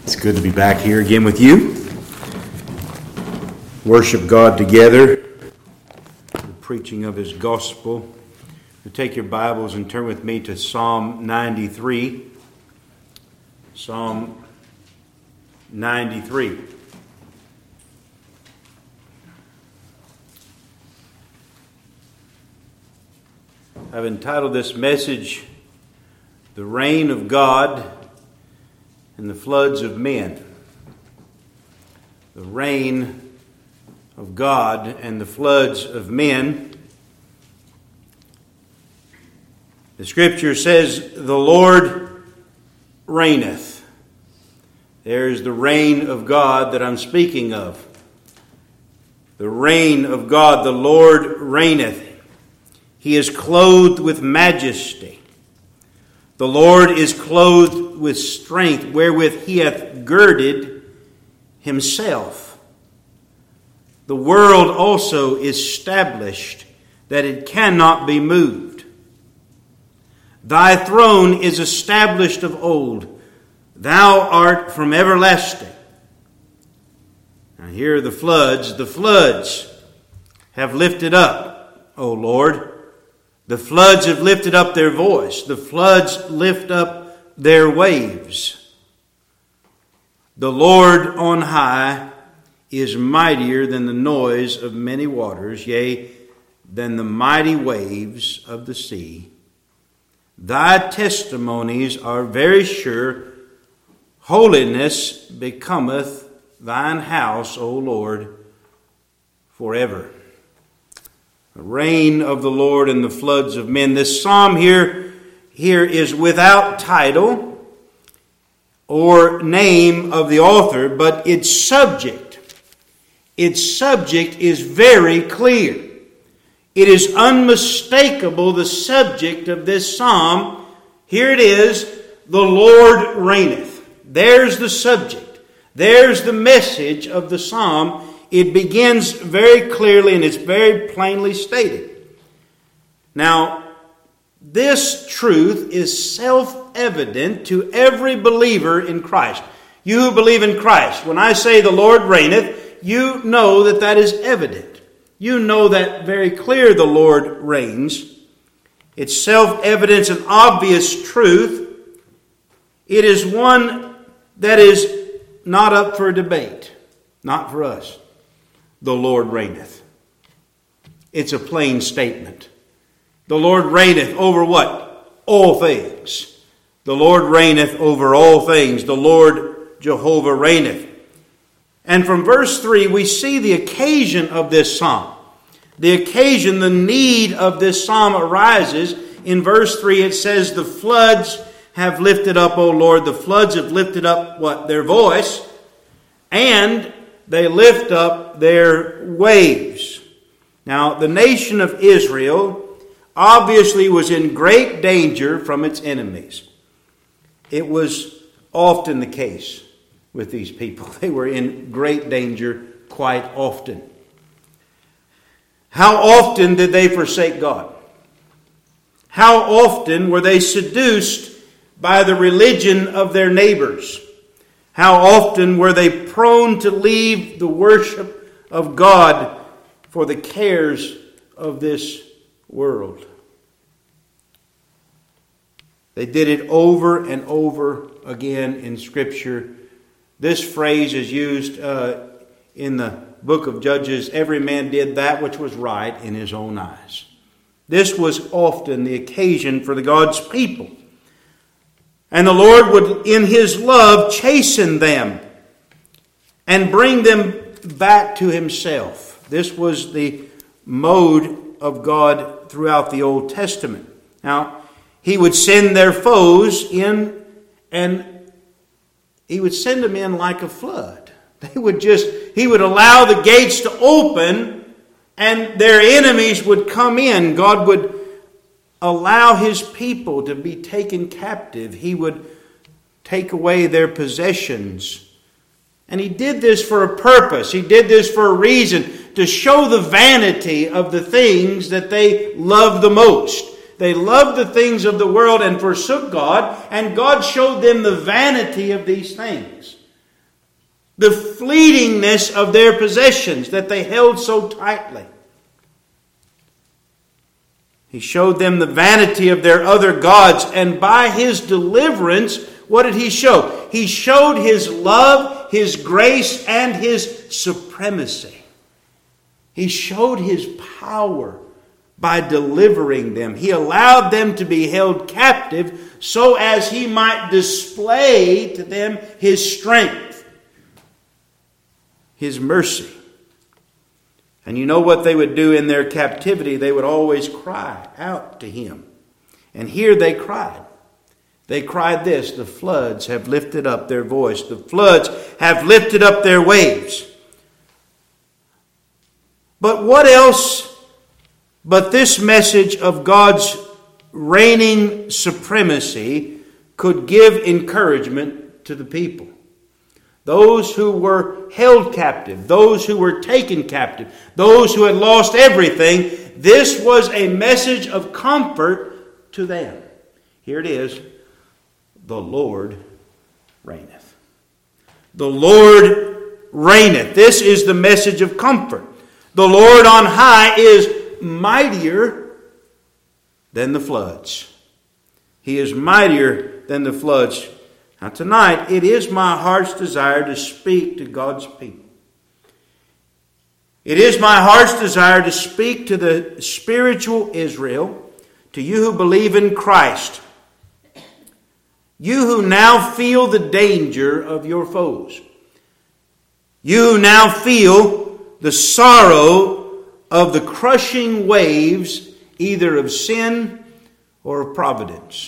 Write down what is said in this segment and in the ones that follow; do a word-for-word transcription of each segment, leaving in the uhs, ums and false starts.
It's good to be back here again with you. Worship God together. The preaching of His gospel. You take your Bibles and turn with me to Psalm ninety-three. Psalm ninety-three. I've entitled this message, "The Reign of God and the Floods of Men." The reign of God and the floods of men. The Scripture says, "The Lord reigneth." There's the reign of God that I'm speaking of. The reign of God, the Lord reigneth. He is clothed with majesty. The Lord is clothed with strength, wherewith He hath girded Himself. The world also is established, that it cannot be moved. Thy throne is established of old. Thou art from everlasting. Now here are the floods. The floods have lifted up, O Lord. The floods have lifted up their voice. The floods lift up their waves. The Lord on high is mightier than the noise of many waters, yea, than the mighty waves of the sea. Thy testimonies are very sure. Holiness becometh thine house, O Lord, forever. The reign of the Lord and the floods of men. This psalm here, here is without title or name of the author, but its subject, its subject is very clear. It is unmistakable, the subject of this psalm. Here it is, the Lord reigneth. There's the subject. There's the message of the psalm. It begins very clearly and it's very plainly stated. Now, this truth is self-evident to every believer in Christ. You who believe in Christ, when I say the Lord reigneth, you know that that is evident. You know that very clear the Lord reigns. It's self-evident and obvious truth. It is one that is not up for debate. Not for us. The Lord reigneth. It's a plain statement. The Lord reigneth over what? All things. The Lord reigneth over all things. The Lord Jehovah reigneth. And from verse three, we see the occasion of this psalm. The occasion, the need of this psalm arises. In verse three, it says, "The floods have lifted up, O Lord." The floods have lifted up what? Their voice. And they lift up their waves. Now, the nation of Israel obviously was in great danger from its enemies. It was often the case with these people. They were in great danger quite often. How often did they forsake God? How often were they seduced by the religion of their neighbors? How often were they prone to leave the worship of God for the cares of this world? They did it over and over again in Scripture. This phrase is used uh, in the book of Judges. Every man did that which was right in his own eyes. This was often the occasion for the God's people. And the Lord would, in His love, chasten them and bring them back to Himself. This was the mode of God throughout the Old Testament. Now, He would send their foes in, and He would send them in like a flood. They would just, He would allow the gates to open, and their enemies would come in. God would allow His people to be taken captive. He would take away their possessions. And He did this for a purpose. He did this for a reason, to show the vanity of the things that they loved the most. They loved the things of the world and forsook God, and God showed them the vanity of these things. the fleetingness of their possessions that they held so tightly. He showed them the vanity of their other gods, and by his deliverance, what did he show? He showed his love, his grace, and his supremacy. He showed his power by delivering them. He allowed them to be held captive so as he might display to them his strength, his mercy. And you know what they would do in their captivity? They would always cry out to him. And here they cried. They cried this: the floods have lifted up their voice. The floods have lifted up their waves. But what else but this message of God's reigning supremacy could give encouragement to the people? Those who were held captive, those who were taken captive, those who had lost everything, this was a message of comfort to them. Here it is: the Lord reigneth. The Lord reigneth. This is the message of comfort. The Lord on high is mightier than the floods. He is mightier than the floods. Now tonight, it is my heart's desire to speak to God's people. It is my heart's desire to speak to the spiritual Israel, to you who believe in Christ. You who now feel the danger of your foes. You who now feel the sorrow of the crushing waves, either of sin or of providence.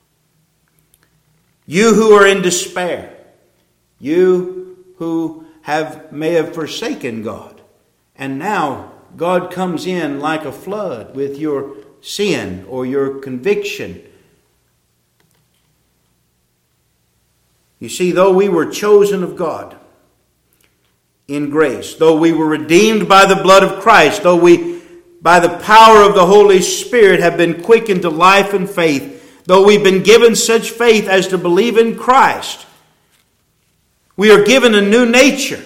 You who are in despair. You who have may have forsaken God. And now God comes in like a flood with your sin or your conviction. You see, though we were chosen of God in grace, though we were redeemed by the blood of Christ, though we, by the power of the Holy Spirit, have been quickened to life and faith, though we've been given such faith as to believe in Christ, we are given a new nature.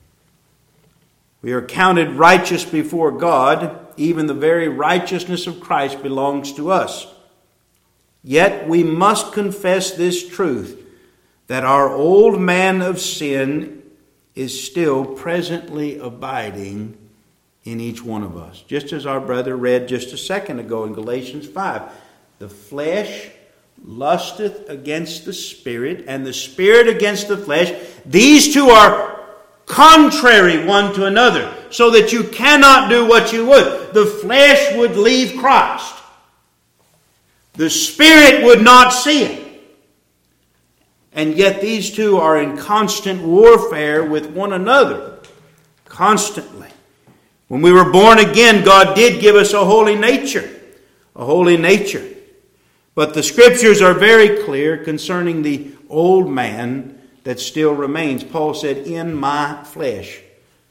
We are counted righteous before God. Even the very righteousness of Christ belongs to us. Yet we must confess this truth, that our old man of sin is still presently abiding in each one of us. Just as our brother read just a second ago in Galatians five. The flesh lusteth against the Spirit, and the Spirit against the flesh. These two are contrary one to another, so that you cannot do what you would. The flesh would leave Christ. The Spirit would not see it. And yet these two are in constant warfare with one another. Constantly. When we were born again, God did give us a holy nature. A holy nature. But the Scriptures are very clear concerning the old man that still remains. Paul said, in my flesh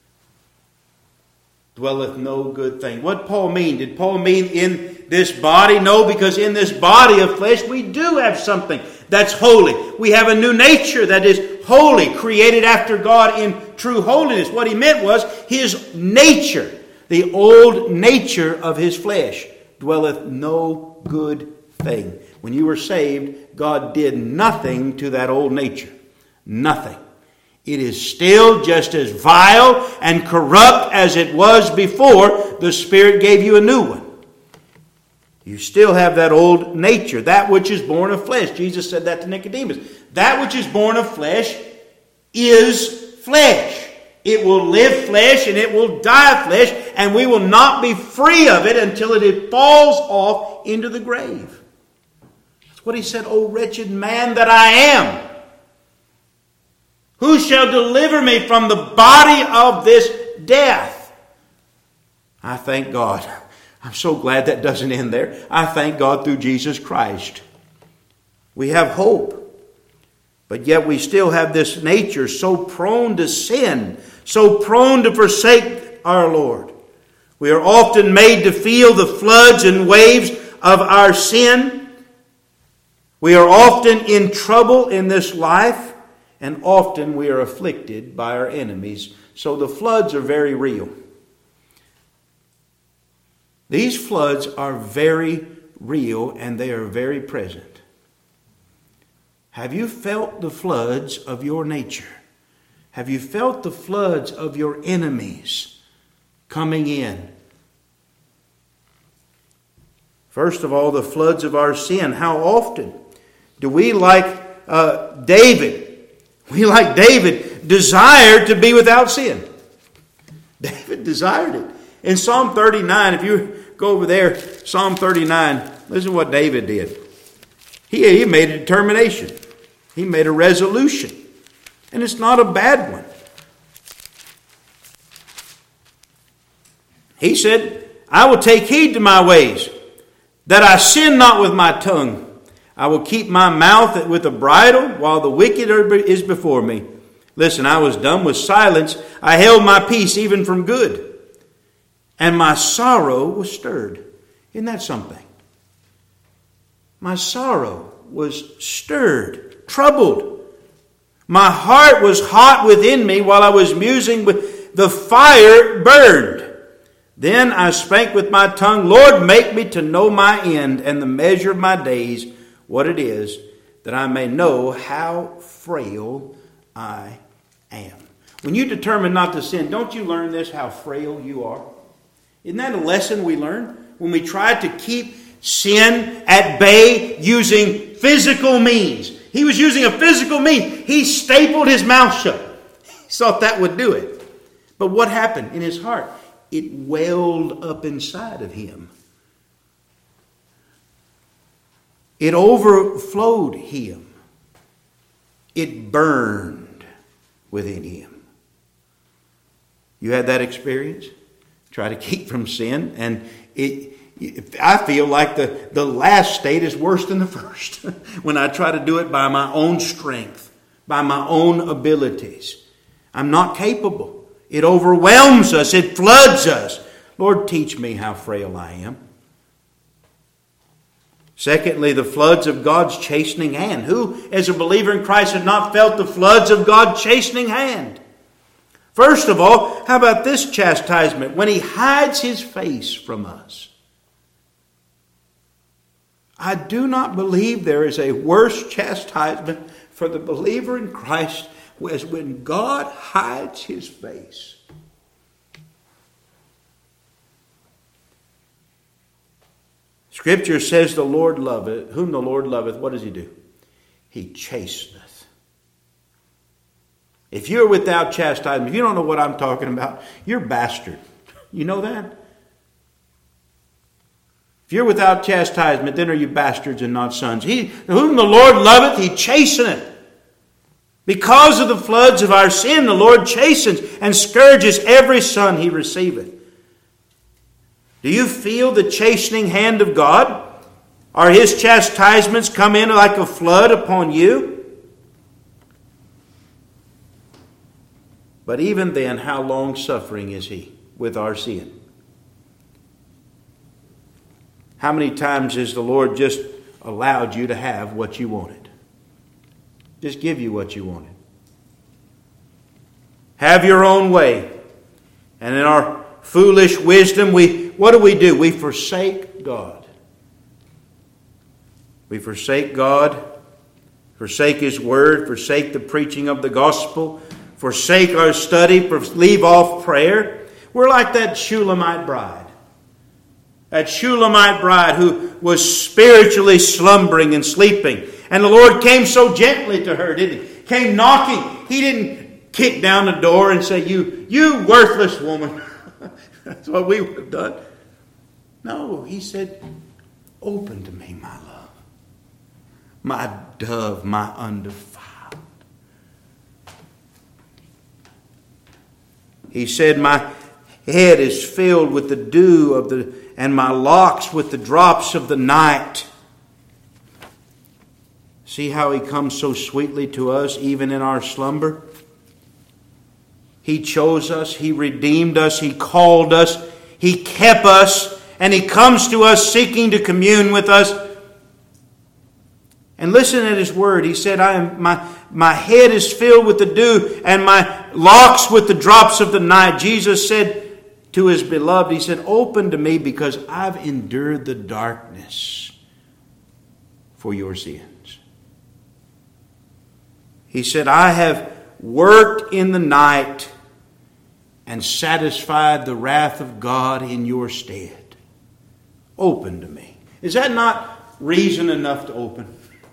dwelleth no good thing. What did Paul mean? Did Paul mean in this body? No, because in this body of flesh we do have something that's holy. We have a new nature that is holy, created after God in true holiness. What he meant was his nature, the old nature of his flesh, dwelleth no good thing. When you were saved, God did nothing to that old nature. Nothing. It is still just as vile and corrupt as it was before the Spirit gave you a new one. You still have that old nature, that which is born of flesh. Jesus said that to Nicodemus. That which is born of flesh is flesh. It will live flesh and it will die flesh, and we will not be free of it until it falls off into the grave. That's what he said, O wretched man that I am. Who shall deliver me from the body of this death? I thank God. I'm so glad that doesn't end there. I thank God through Jesus Christ. We have hope. But yet we still have this nature so prone to sin, so prone to forsake our Lord. We are often made to feel the floods and waves of our sin. We are often in trouble in this life. And often we are afflicted by our enemies. So the floods are very real. These floods are very real and they are very present. Have you felt the floods of your nature? Have you felt the floods of your enemies coming in? First of all, the floods of our sin. How often do we, like uh, David, we, like David, desire to be without sin? David desired it. In Psalm thirty-nine, if you go over there, Psalm thirty-nine, listen to what David did. He, he made a determination. He made a resolution. And it's not a bad one. He said, I will take heed to my ways, that I sin not with my tongue. I will keep my mouth with a bridle while the wicked is before me. Listen, I was dumb with silence. I held my peace even from good. And my sorrow was stirred. Isn't that something? My sorrow was stirred, troubled. My heart was hot within me while I was musing, with the fire burned. Then I spake with my tongue, Lord, make me to know my end and the measure of my days, what it is, that I may know how frail I am. When you determine not to sin, don't you learn this, how frail you are? Isn't that a lesson we learn? When we try to keep sin at bay using physical means. He was using a physical means. He stapled his mouth shut. He thought that would do it. But what happened in his heart? It welled up inside of him. It overflowed him. It burned within him. You had that experience? Try to keep from sin, and it, I feel like the, the last state is worse than the first when I try to do it by my own strength, by my own abilities. I'm not capable. It overwhelms us. It floods us. Lord, teach me how frail I am. Secondly, the floods of God's chastening hand. Who, as a believer in Christ, has not felt the floods of God's chastening hand? First of all, how about this chastisement? When He hides His face from us. I do not believe there is a worse chastisement for the believer in Christ as when God hides His face. Scripture says the Lord loveth, whom the Lord loveth, what does He do? He chasteneth. If you're without chastisement, if you don't know what I'm talking about, you're a bastard. You know that? If you're without chastisement, then are you bastards and not sons. He, whom the Lord loveth, He chasteneth. Because of the floods of our sin, the Lord chastens and scourges every son He receiveth. Do you feel the chastening hand of God? Are His chastisements come in like a flood upon you? But even then, how long-suffering is He with our sin? How many times has the Lord just allowed you to have what you wanted? Just give you what you wanted. Have your own way. And in our foolish wisdom, we what do we do? We forsake God. We forsake God, forsake His Word, forsake the preaching of the gospel, forsake our study, leave off prayer. We're like that Shulamite bride. That Shulamite bride who was spiritually slumbering and sleeping. And the Lord came so gently to her, didn't He? Came knocking. He didn't kick down the door and say, you, you worthless woman. That's what we would have done. No, He said, open to me, my love. My dove, my undefiled. He said, my head is filled with the dew of the, and my locks with the drops of the night. See how He comes so sweetly to us, even in our slumber? He chose us. He redeemed us. He called us. He kept us. And He comes to us seeking to commune with us. And listen at his word. He said, I am my, my head is filled with the dew, and my locks with the drops of the night. Jesus said to his beloved, he said, open to me because I've endured the darkness for your sins. He said, I have worked in the night and satisfied the wrath of God in your stead. Open to me. Is that not reason enough to open?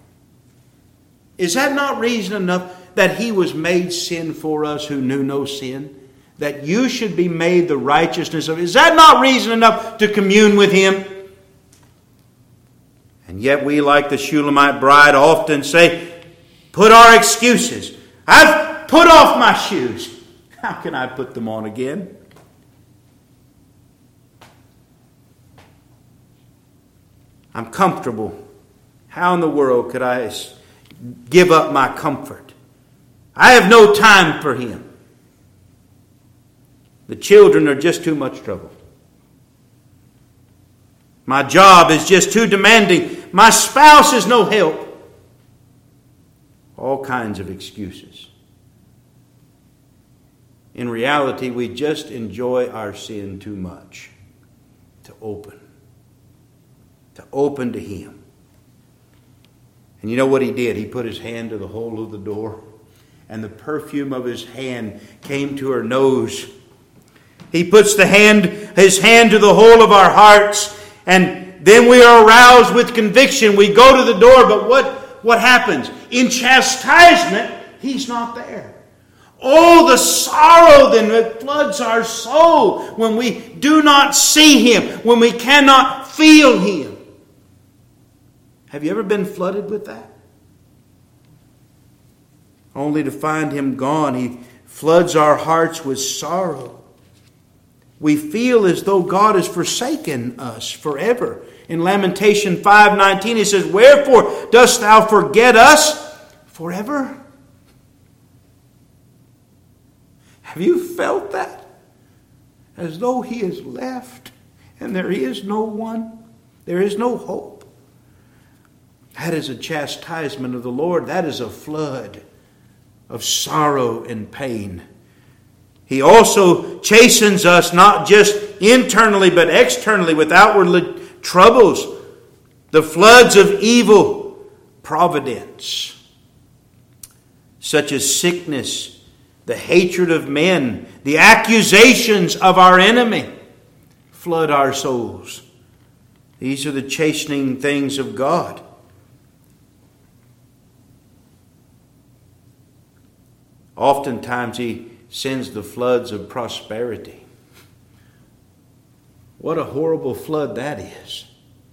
Is that not reason enough that he was made sin for us who knew no sin? That you should be made the righteousness of... Is that not reason enough to commune with him? And yet we, like the Shulamite bride, often say, put our excuses. I've put off my shoes. How can I put them on again? I'm comfortable. How in the world could I give up my comfort? I have no time for him. The children are just too much trouble. My job is just too demanding. My spouse is no help. All kinds of excuses. In reality, we just enjoy our sin too much to open. To open to him. And you know what he did? He put his hand to the hole of the door, and the perfume of his hand came to her nose. He puts the hand, his hand to the hole of our hearts, and then we are aroused with conviction. We go to the door, but what, what happens? In chastisement, he's not there. Oh, the sorrow then that floods our soul when we do not see him, when we cannot feel him. Have you ever been flooded with that? Only to find him gone. He floods our hearts with sorrow. We feel as though God has forsaken us forever. In Lamentation five nineteen, he says, wherefore dost thou forget us forever? Have you felt that? As though he is left and there is no one. There is no hope. That is a chastisement of the Lord. That is a flood of sorrow and pain. He also chastens us not just internally but externally with outward troubles. The floods of evil providence, such as sickness, the hatred of men, the accusations of our enemy, flood our souls. These are the chastening things of God. Oftentimes he sends the floods of prosperity. What a horrible flood that is.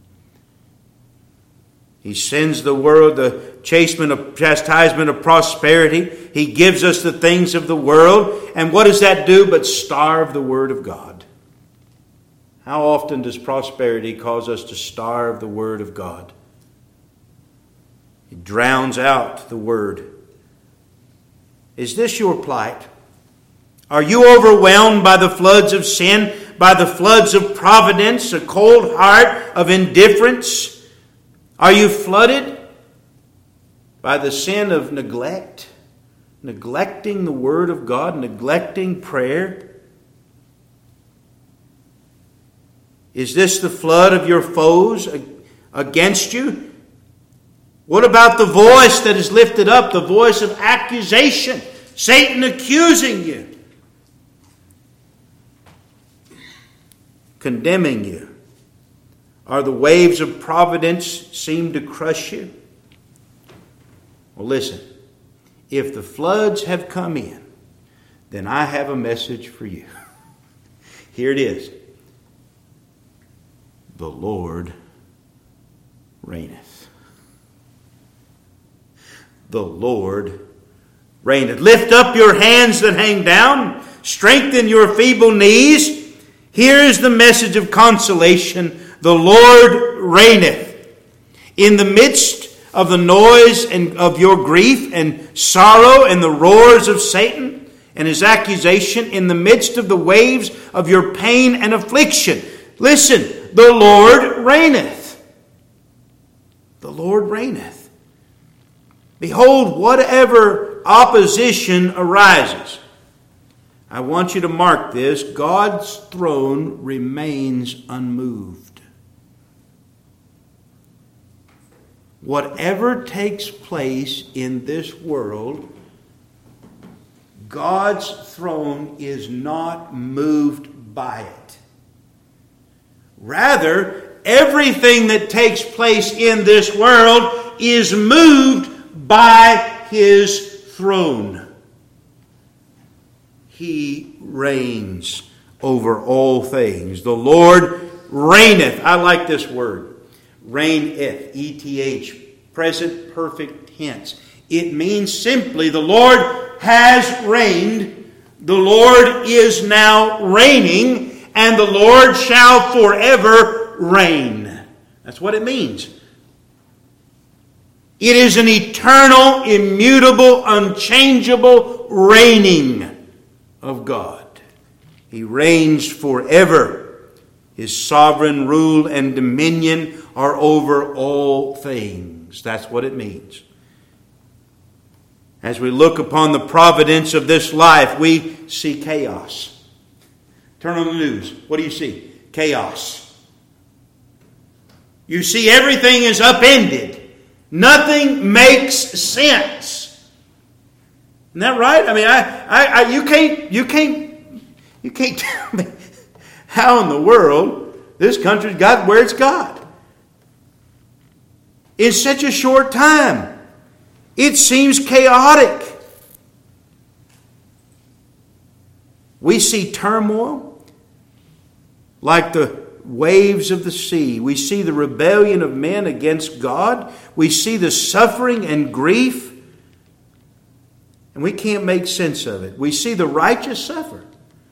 He sends the world the chastisement of, chastisement of prosperity. He gives us the things of the world. And what does that do but starve the Word of God? How often does prosperity cause us to starve the Word of God? It drowns out the Word. Is this your plight? Are you overwhelmed by the floods of sin, by the floods of providence, a cold heart of indifference? Are you flooded by the sin of neglect, neglecting the Word of God, neglecting prayer? Is this the flood of your foes against you? What about the voice that is lifted up, the voice of accusation? Satan accusing you, condemning you. Are the waves of providence seem to crush you? Well, listen. If the floods have come in, then I have a message for you. Here it is. The Lord reigneth. The Lord reigneth. Lift up your hands that hang down. Strengthen your feeble knees. Here is the message of consolation. The Lord reigneth. In the midst of the noise and of your grief and sorrow and the roars of Satan and his accusation, in the midst of the waves of your pain and affliction, listen, the Lord reigneth. The Lord reigneth. Behold, whatever opposition arises. I want you to mark this. God's throne remains unmoved. Whatever takes place in this world, God's throne is not moved by it. Rather, everything that takes place in this world is moved by His throne. He reigns over all things. The Lord reigneth. I like this word. Reigneth. E T H. Present perfect tense. It means simply the Lord has reigned. The Lord is now reigning. And the Lord shall forever reign. That's what it means. It is an eternal, immutable, unchangeable reigning of God. He reigns forever. His sovereign rule and dominion are over all things. That's what it means. As we look upon the providence of this life, we see chaos. Turn on the news. What do you see? Chaos. You see everything is upended. Nothing makes sense. Isn't that right? I mean, I, I, I, you can't, you can't, you can't tell me how in the world this country's got where it's got. In such a short time, it seems chaotic. We see turmoil like the waves of the sea. We see the rebellion of men against God. We see the suffering and grief. And we can't make sense of it. We see the righteous suffer.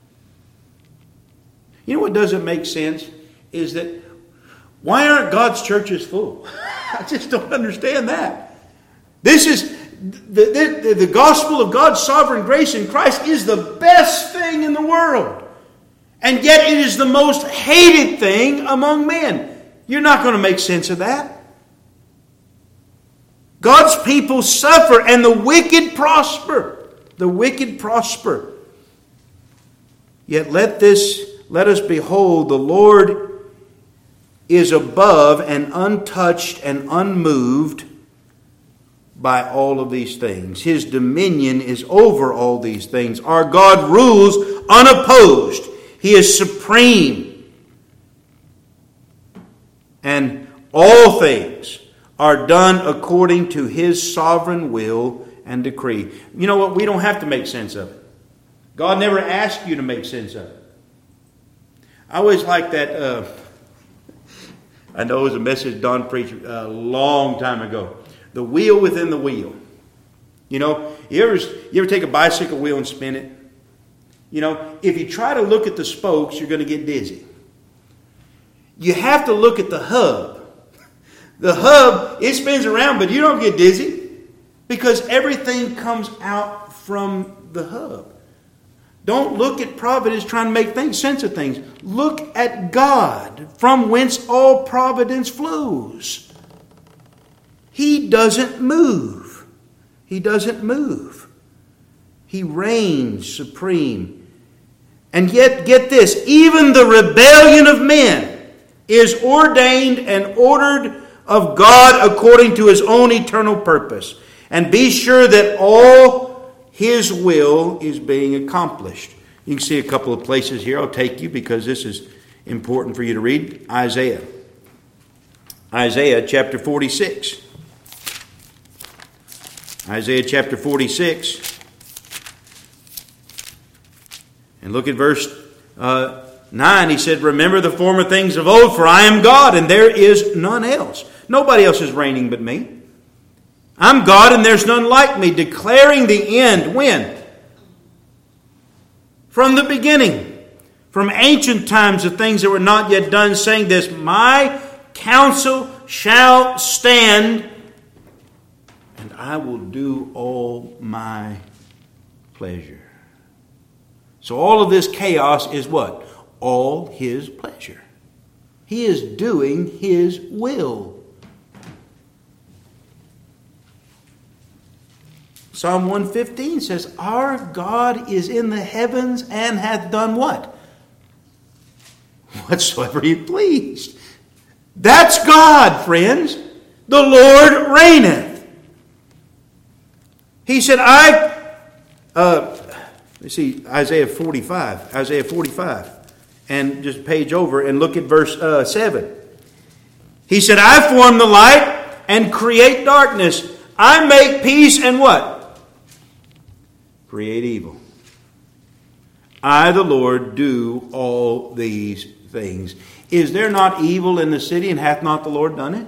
You know what doesn't make sense? Is that why aren't God's churches full? I just don't understand that. This is the, the, the gospel of God's sovereign grace in Christ is the best thing in the world. And yet it is the most hated thing among men. You're not going to make sense of that. God's people suffer and the wicked prosper. The wicked prosper. Yet let this, let us behold, the Lord is above and untouched and unmoved by all of these things. His dominion is over all these things. Our God rules unopposed. He is supreme. And all things are done according to His sovereign will and decree. You know what? We don't have to make sense of it. God never asked you to make sense of it. I always like that. Uh, I know it was a message Don preached a long time ago. The wheel within the wheel. You know, you ever, you ever take a bicycle wheel and spin it? You know, if you try to look at the spokes, you're going to get dizzy. You have to look at the hub. The hub, it spins around, but you don't get dizzy because everything comes out from the hub. Don't look at providence trying to make things, sense of things. Look at God, from whence all providence flows. He doesn't move. He doesn't move. He reigns supreme. And yet, get this, even the rebellion of men is ordained and ordered of God according to His own eternal purpose. And be sure that all His will is being accomplished. You can see a couple of places here. I'll take you because this is important for you to read. Isaiah. Isaiah chapter forty-six. Isaiah chapter forty-six. And look at verse uh, nine. He said, remember the former things of old, for I am God, and there is none else. Nobody else is reigning but me. I'm God, and there's none like me, declaring the end. When? From the beginning. From ancient times, the things that were not yet done, saying this, my counsel shall stand, and I will do all my pleasure. So all of this chaos is what? All His pleasure. He is doing His will. Psalm one fifteen says, our God is in the heavens and hath done what? Whatsoever he pleased. That's God, friends. The Lord reigneth. He said, I, uh, let's see, Isaiah forty-five, Isaiah forty-five, and just page over and look at verse uh, seven. He said, I form the light and create darkness. I make peace and what? Create evil. I, the Lord, do all these things. Is there not evil in the city, and hath not the Lord done it?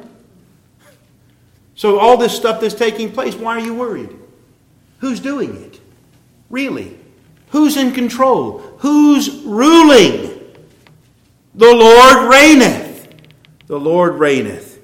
So all this stuff that's taking place, why are you worried? Who's doing it? Really? Who's in control? Who's ruling? The Lord reigneth. The Lord reigneth.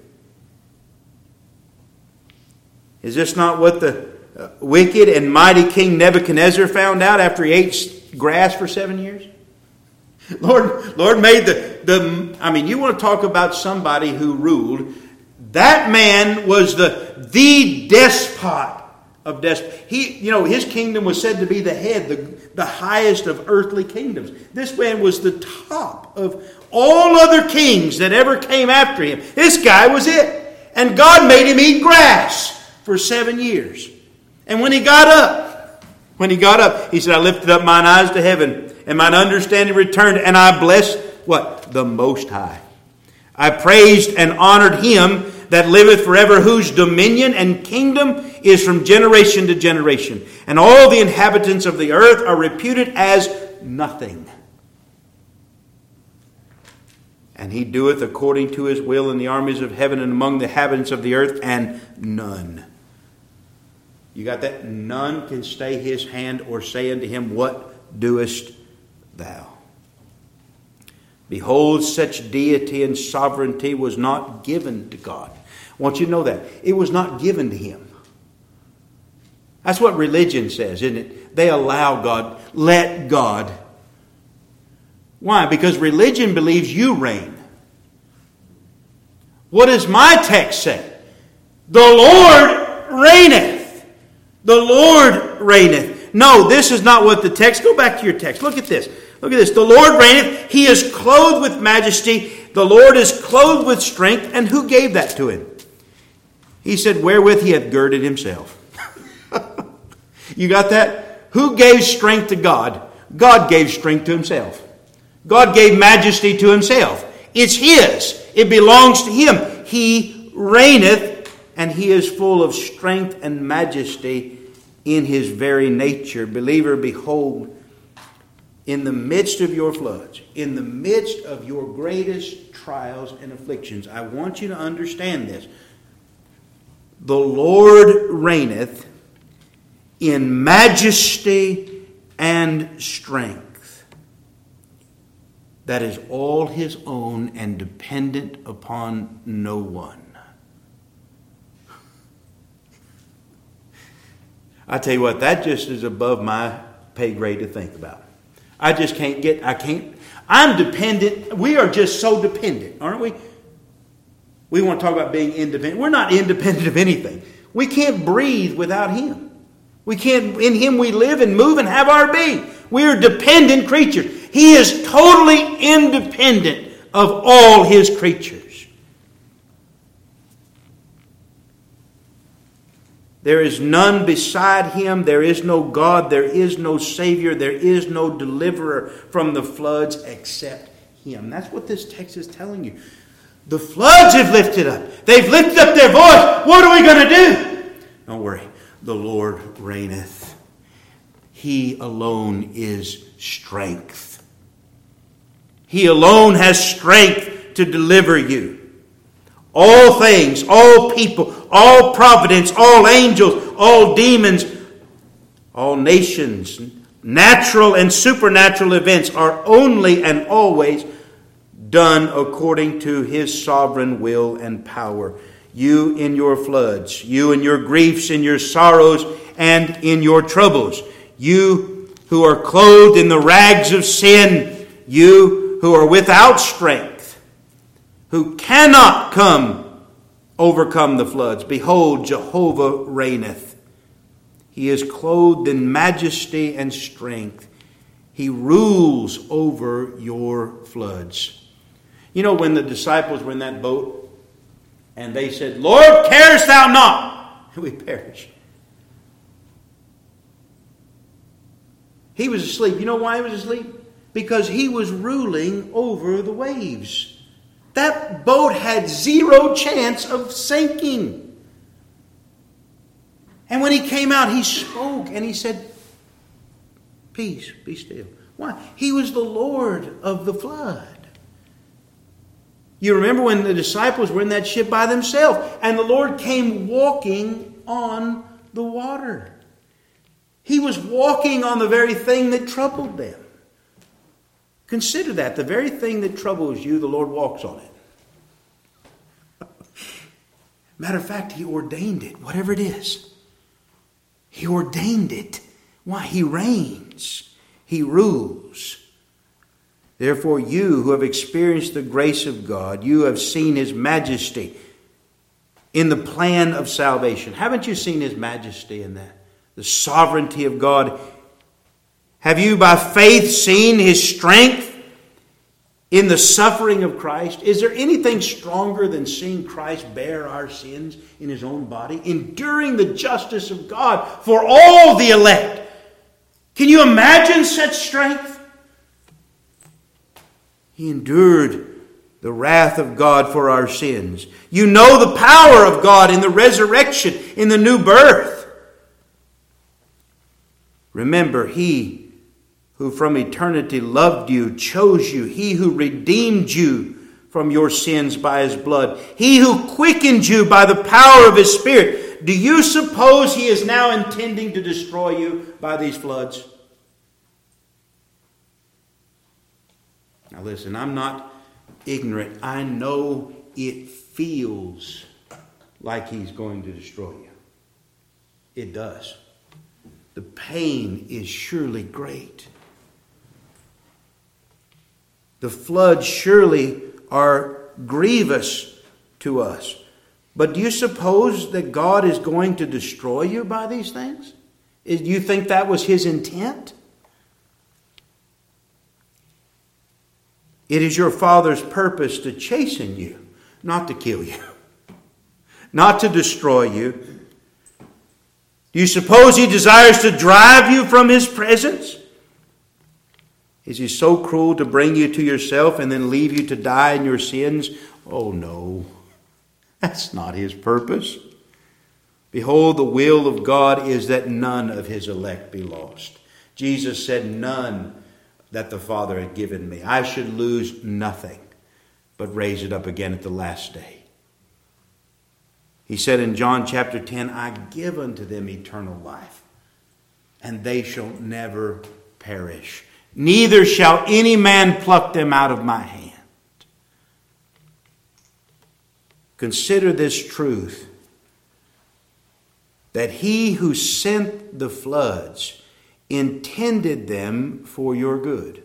Is this not what the uh, wicked and mighty King Nebuchadnezzar found out after he ate grass for seven years? Lord, Lord made the, the, I mean, you want to talk about somebody who ruled. That man was the, the despot of despot. He, you know, his kingdom was said to be the head, the, the highest of earthly kingdoms. This man was the top of all other kings that ever came after him. This guy was it. And God made him eat grass for seven years. And when he got up, when he got up, he said, I lifted up mine eyes to heaven, and mine understanding returned, and I blessed, what? The Most High. I praised and honored him that liveth forever, whose dominion and kingdom is from generation to generation. And all the inhabitants of the earth are reputed as nothing. And he doeth according to his will in the armies of heaven and among the inhabitants of the earth, and none. You got that? None can stay his hand or say unto him, what doest thou? Behold, such deity and sovereignty was not given to God. I want you to know that. It was not given to him. That's what religion says, isn't it? They allow God. Let God. Why? Because religion believes you reign. What does my text say? The Lord reigneth. The Lord reigneth. No, this is not what the text. Go back to your text. Look at this. Look at this. The Lord reigneth. He is clothed with majesty. The Lord is clothed with strength. And who gave that to him? He said, wherewith he hath girded himself. You got that? Who gave strength to God? God gave strength to himself. God gave majesty to himself. It's his. It belongs to him. He reigneth, and he is full of strength and majesty in his very nature. Believer, behold, in the midst of your floods, in the midst of your greatest trials and afflictions, I want you to understand this. The Lord reigneth in majesty and strength. That is all his own and dependent upon no one. I tell you what, that just is above my pay grade to think about. I just can't get, I can't, I'm dependent. We are just so dependent, aren't we? We want to talk about being independent. We're not independent of anything. We can't breathe without him. We can't, in him we live and move and have our being. We are dependent creatures. He is totally independent of all his creatures. There is none beside him. There is no God. There is no Savior. There is no deliverer from the floods except him. That's what this text is telling you. The floods have lifted up. They've lifted up their voice. What are we going to do? Don't worry. The Lord reigneth. He alone is strength. He alone has strength to deliver you. All things, all people, all providence, all angels, all demons, all nations, natural and supernatural events are only and always done according to his sovereign will and power. You in your floods, you in your griefs, in your sorrows, and in your troubles. You who are clothed in the rags of sin. You who are without strength, who cannot come overcome the floods. Behold, Jehovah reigneth. He is clothed in majesty and strength. He rules over your floods. You know, when the disciples were in that boat and they said, Lord, carest thou not? We perish. He was asleep. You know why he was asleep? Because he was ruling over the waves. That boat had zero chance of sinking. And when he came out, he spoke and he said, peace, be still. Why? He was the Lord of the flood. You remember when the disciples were in that ship by themselves and the Lord came walking on the water. He was walking on the very thing that troubled them. Consider that. The very thing that troubles you, the Lord walks on it. Matter of fact, He ordained it, whatever it is. He ordained it. Why? He reigns. He rules. Therefore, you who have experienced the grace of God, you have seen His majesty in the plan of salvation. Haven't you seen His majesty in that? The sovereignty of God. Have you by faith seen His strength in the suffering of Christ? Is there anything stronger than seeing Christ bear our sins in His own body, enduring the justice of God for all the elect? Can you imagine such strength? He endured the wrath of God for our sins. You know the power of God in the resurrection, in the new birth. Remember, He who from eternity loved you, chose you. He who redeemed you from your sins by His blood. He who quickened you by the power of His Spirit. Do you suppose He is now intending to destroy you by these floods? Now listen, I'm not ignorant. I know it feels like He's going to destroy you. It does. The pain is surely great. The floods surely are grievous to us. But do you suppose that God is going to destroy you by these things? Do you think that was His intent? It is your Father's purpose to chasten you, not to kill you, not to destroy you. Do you suppose He desires to drive you from His presence? Is He so cruel to bring you to yourself and then leave you to die in your sins? Oh no, that's not His purpose. Behold, the will of God is that none of His elect be lost. Jesus said, none that the Father had given me. I should lose nothing, but raise it up again at the last day. He said in John chapter ten, I give unto them eternal life, and they shall never perish. Neither shall any man pluck them out of my hand. Consider this truth, that He who sent the floods intended them for your good.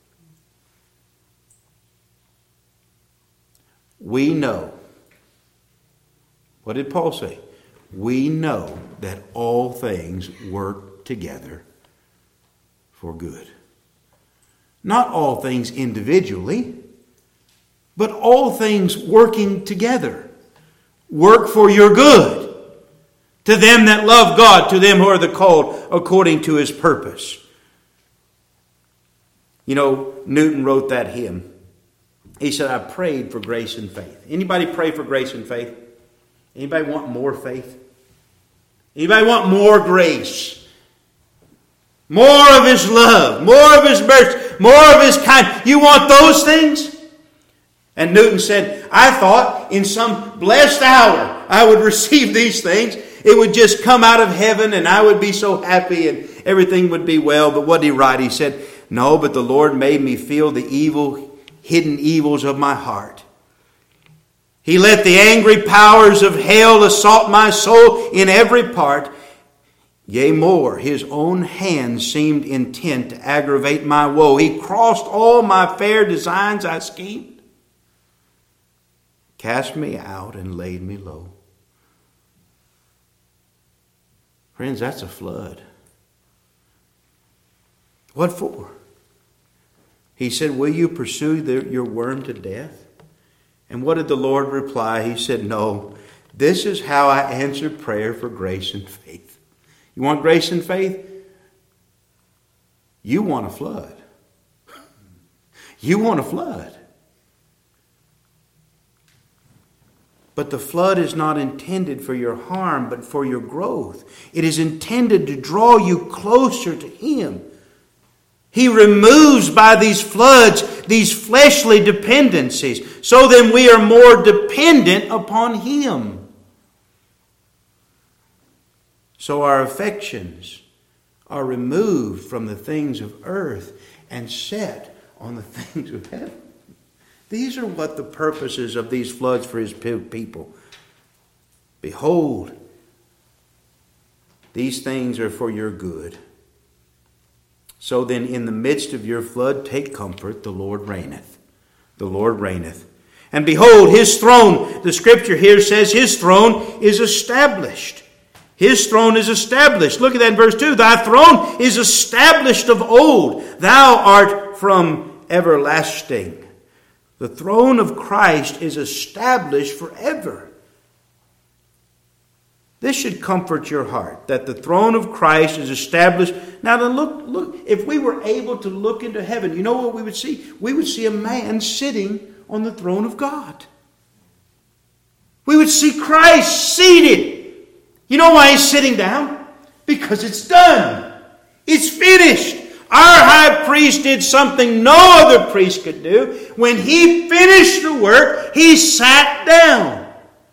We know. What did Paul say? We know that all things work together for good. Not all things individually, but all things working together. Work for your good. To them that love God, to them who are the called according to His purpose. You know, Newton wrote that hymn. He said, I prayed for grace and faith. Anybody pray for grace and faith? Anybody want more faith? Anybody want more grace? More of His love, more of His mercy, more of His kindness. You want those things? And Newton said, I thought in some blessed hour I would receive these things. It would just come out of heaven and I would be so happy and everything would be well. But what did he write? He said, no, but the Lord made me feel the evil, hidden evils of my heart. He let the angry powers of hell assault my soul in every part. Yea, more, His own hand seemed intent to aggravate my woe. He crossed all my fair designs I schemed, cast me out and laid me low. Friends, that's a flood. What for? He said, will you pursue the, your worm to death? And what did the Lord reply? He said, no, this is how I answer prayer for grace and faith. You want grace and faith? You want a flood. You want a flood. But the flood is not intended for your harm, but for your growth. It is intended to draw you closer to Him. He removes by these floods these fleshly dependencies. So then we are more dependent upon Him. So our affections are removed from the things of earth and set on the things of heaven. These are what the purposes of these floods for His people. Behold, these things are for your good. So then in the midst of your flood, take comfort, the Lord reigneth. The Lord reigneth. And behold, His throne, the scripture here says His throne is established. His throne is established. Look at that in verse two. Thy throne is established of old. Thou art from everlasting. The throne of Christ is established forever. This should comfort your heart, that the throne of Christ is established. Now then look, look, if we were able to look into heaven, you know what we would see? We would see a man sitting on the throne of God. We would see Christ seated. You know why He's sitting down? Because it's done. It's finished. Our high priest did something no other priest could do. When He finished the work, He sat down.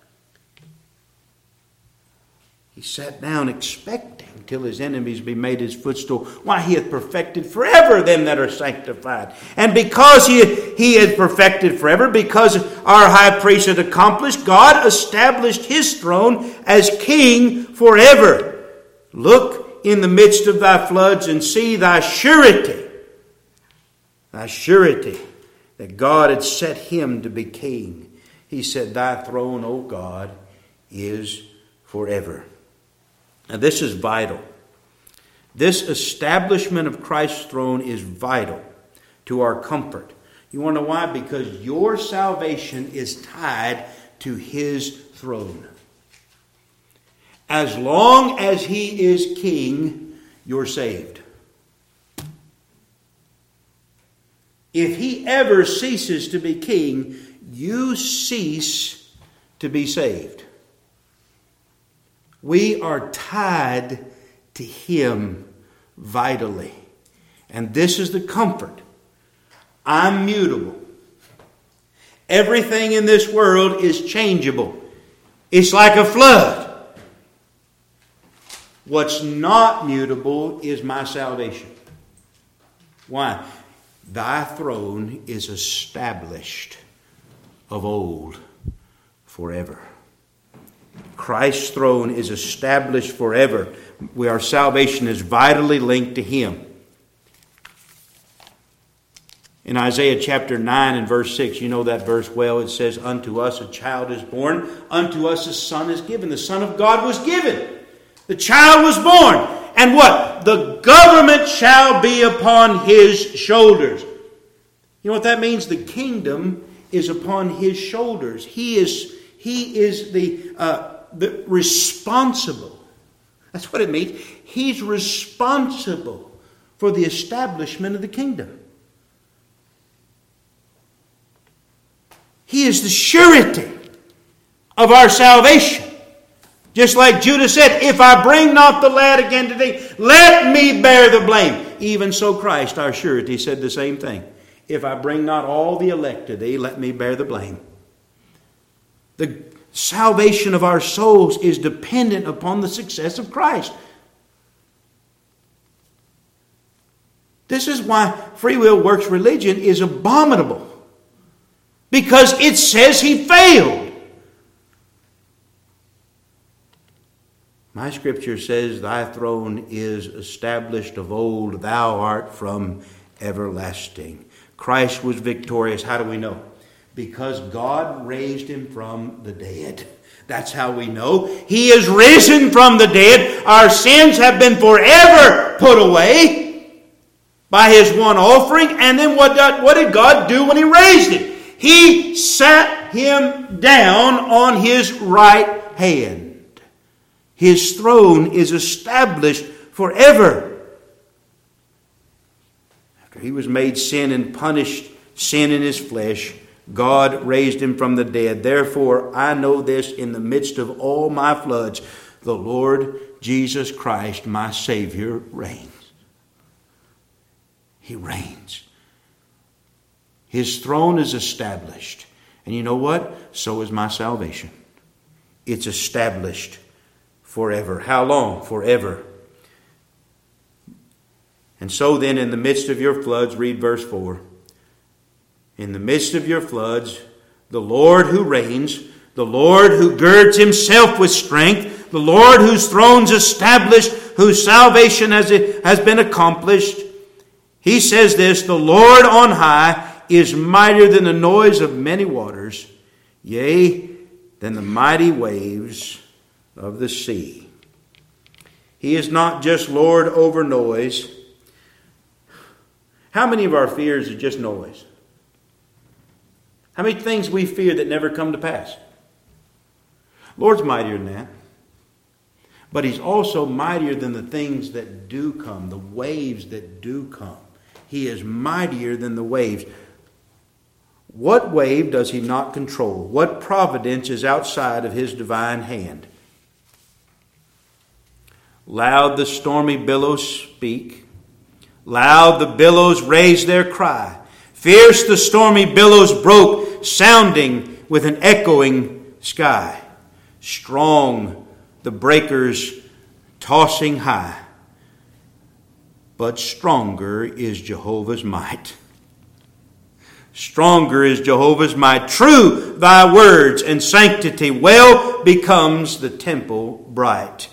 He sat down expecting till His enemies be made His footstool. Why, He hath perfected forever them that are sanctified. And because He, he had perfected forever, because our high priest had accomplished, God established His throne as king forever. Look in the midst of thy floods and see thy surety, thy surety that God had set Him to be king. He said, thy throne, O God, is forever. Now this is vital. This establishment of Christ's throne is vital to our comfort. You want to know why? Because your salvation is tied to His throne. As long as He is king, you're saved. If He ever ceases to be king, you cease to be saved. We are tied to Him vitally. And this is the comfort. I'm mutable. Everything in this world is changeable. It's like a flood. What's not mutable is my salvation. Why? Thy throne is established of old forever. Christ's throne is established forever. Our salvation is vitally linked to Him. In Isaiah chapter nine and verse six, you know that verse well. It says, unto us a child is born, unto us a son is given. The Son of God was given. The child was born. And what? The government shall be upon His shoulders. You know what that means? The kingdom is upon His shoulders. He is, he is the, uh, the responsible. That's what it means. He's responsible for the establishment of the kingdom. He is the surety of our salvation. Just like Judah said, if I bring not the lad again to thee, let me bear the blame. Even so Christ, our surety, said the same thing. If I bring not all the elect to thee, let me bear the blame. The salvation of our souls is dependent upon the success of Christ. This is why free will works religion is abominable. Because it says He failed. My scripture says, thy throne is established of old. Thou art from everlasting. Christ was victorious. How do we know? Because God raised Him from the dead. That's how we know. He is risen from the dead. Our sins have been forever put away by His one offering. And then what did, what did God do when He raised Him? He sat Him down on His right hand. His throne is established forever. After He was made sin and punished sin in His flesh, God raised Him from the dead. Therefore, I know this in the midst of all my floods, the Lord Jesus Christ, my Savior, reigns. He reigns. His throne is established. And you know what? So is my salvation. It's established forever. How long? Forever. And so then, in the midst of your floods, read verse four. In the midst of your floods, the Lord who reigns, the Lord who girds Himself with strength, the Lord whose throne's established, whose salvation has, has been accomplished. He says this, the Lord on high is mightier than the noise of many waters, yea, than the mighty waves of the sea. He is not just Lord over noise. How many of our fears are just noise? How many things we fear that never come to pass? Lord's mightier than that. But He's also mightier than the things that do come, the waves that do come. He is mightier than the waves. What wave does He not control? What providence is outside of His divine hand? Loud the stormy billows speak. Loud the billows raise their cry. Fierce the stormy billows broke, sounding with an echoing sky. Strong the breakers tossing high. But stronger is Jehovah's might. Stronger is Jehovah's might. True thy words and sanctity. Well becomes the temple bright.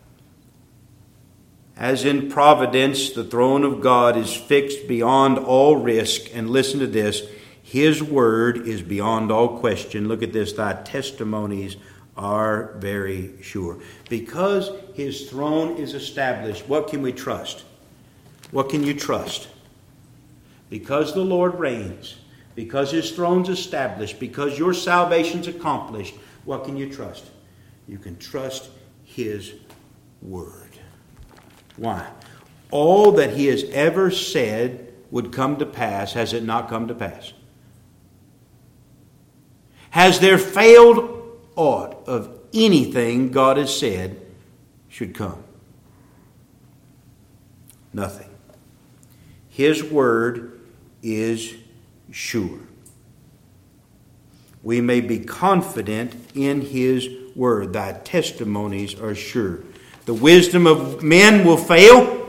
As in providence, the throne of God is fixed beyond all risk. And listen to this. His word is beyond all question. Look at this. Thy testimonies are very sure. Because His throne is established, what can we trust? What can you trust? Because the Lord reigns, because His throne's established, because your salvation's accomplished, what can you trust? You can trust His word. Why? All that He has ever said would come to pass, has it not come to pass? Has there failed aught of anything God has said should come? Nothing. His word is sure. We may be confident in His word. Thy testimonies are sure. The wisdom of men will fail.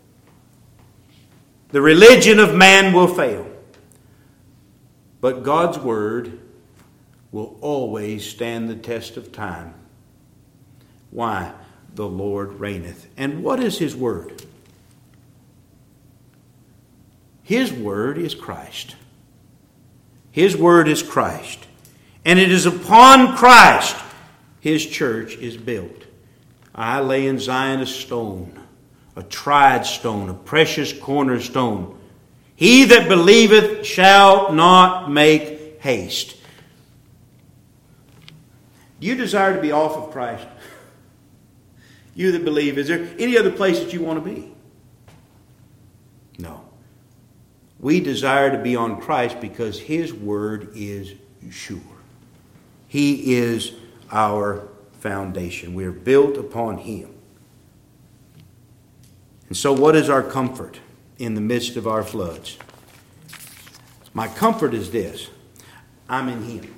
The religion of man will fail. But God's word will always stand the test of time. Why? The Lord reigneth. And what is His word? His word is Christ. His word is Christ. And it is upon Christ His church is built. I lay in Zion a stone, a tried stone, a precious cornerstone. He that believeth shall not make haste. Do you desire to be off of Christ? You that believe, is there any other place that you want to be? No. We desire to be on Christ because His word is sure. He is our foundation. We are built upon Him. And so what is our comfort in the midst of our floods? My comfort is this. I'm in Him.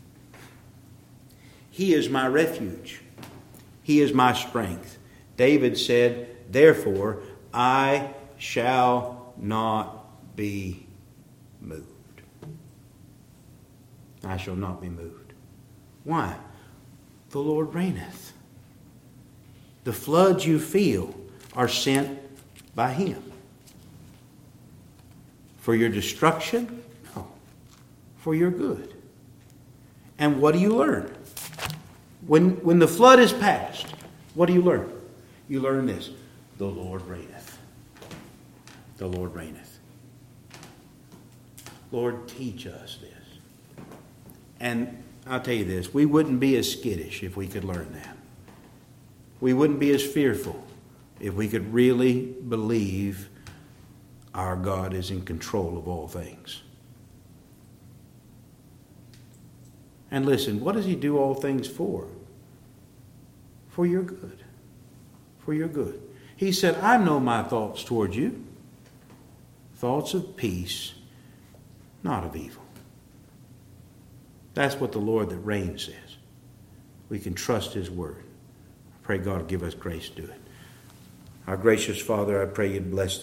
He is my refuge. He is my strength. David said, therefore, I shall not be moved. I shall not be moved. Why? The Lord reigneth. The floods you feel are sent by Him. For your destruction? No. For your good. And what do you learn? When, when the flood is past, what do you learn? You learn this. The Lord reigneth. The Lord reigneth. Lord, teach us this. And I'll tell you this, we wouldn't be as skittish if we could learn that. We wouldn't be as fearful if we could really believe our God is in control of all things. And listen, what does he do all things for? For your good. For your good. He said, I know my thoughts toward you. Thoughts of peace, not of evil. That's what the Lord that reigns says. We can trust his word. I pray God will give us grace to do it. Our gracious Father, I pray you'd bless